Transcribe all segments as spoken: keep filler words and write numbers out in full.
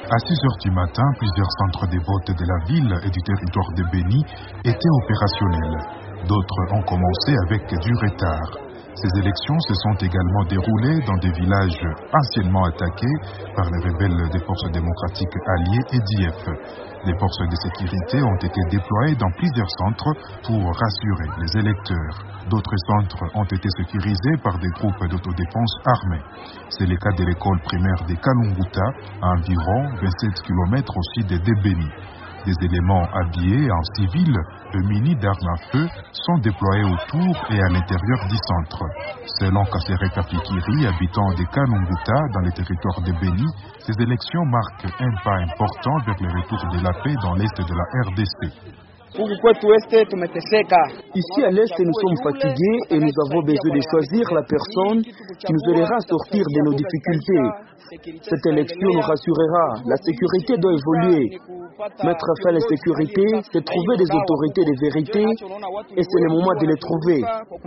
À six heures du matin, plusieurs centres de vote de la ville et du territoire de Béni étaient opérationnels. D'autres ont commencé avec du retard. Ces élections se sont également déroulées dans des villages anciennement attaqués par les rebelles des forces démocratiques alliées et d'I F. Les forces de sécurité ont été déployées dans plusieurs centres pour rassurer les électeurs. D'autres centres ont été sécurisés par des groupes d'autodéfense armés. C'est le cas de l'école primaire de Kalunguta, à environ vingt-sept kilomètres au sud de Béni. Des éléments habillés en civil et munis d'armes à feu sont déployés autour et à l'intérieur du centre. Selon Kassere Kapikiri, habitant de Kalunguta dans le territoire de Béni, ces élections marquent un pas important vers le retour de la paix dans l'est de la R D C. Ici à l'Est, nous sommes fatigués et nous avons besoin de choisir la personne qui nous aidera à sortir de nos difficultés. Cette élection nous rassurera. La sécurité doit évoluer. Mettre fin à la sécurité, c'est trouver des autorités de vérité et c'est le moment de les trouver.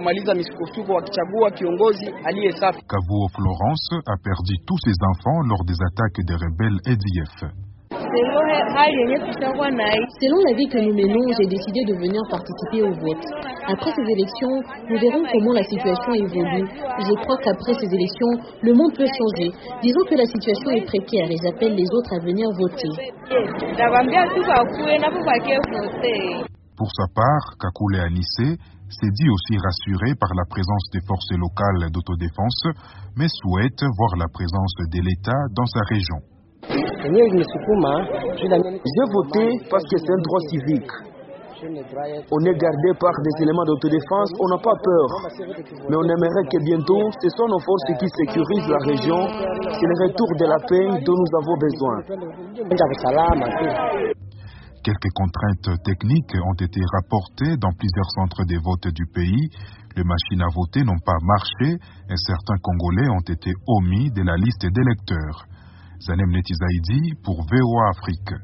Kavuo Florence a perdu tous ses enfants lors des attaques des rebelles et d'I F. Selon la vie que nous menons, j'ai décidé de venir participer au vote. Après ces élections, nous verrons comment la situation évolue. Je crois qu'après ces élections, le monde peut changer. Disons que la situation est précaire et j'appelle les autres à venir voter. Pour sa part, Kakule Anissé s'est dit aussi rassuré par la présence des forces locales d'autodéfense, mais souhaite voir la présence de l'État dans sa région. J'ai voté parce que c'est un droit civique. On est gardé par des éléments d'autodéfense, on n'a pas peur. Mais on aimerait que bientôt, ce sont nos forces qui sécurisent la région. C'est le retour de la paix dont nous avons besoin. Quelques contraintes techniques ont été rapportées dans plusieurs centres de vote du pays. Les machines à voter n'ont pas marché et certains Congolais ont été omis de la liste d'électeurs. Zanem Netizaidi pour V O A Afrique.